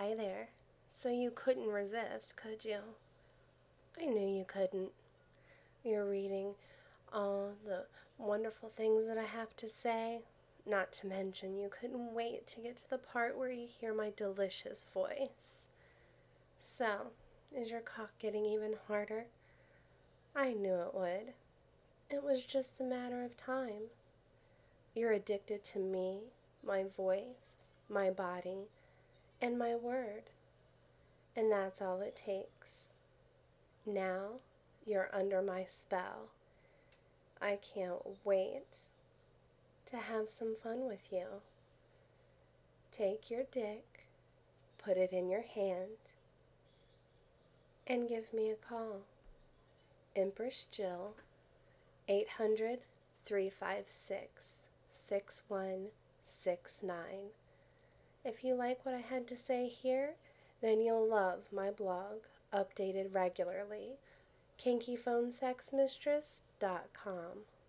Hi there. So you couldn't resist, could you? I knew you couldn't. You're reading all the wonderful things that I have to say. Not to mention, you couldn't wait to get to the part where you hear my delicious voice. So, is your cock getting even harder? I knew it would. It was just a matter of time. You're addicted to me, my voice, my body, and my word. And that's all it takes. Now you're under my spell. I can't wait to have some fun with you. Take your dick, put it in your hand, and give me a call. Empress Jill, 800-356-6169. If you like what I had to say here, then you'll love my blog, updated regularly, kinkyphonesexmistress.com.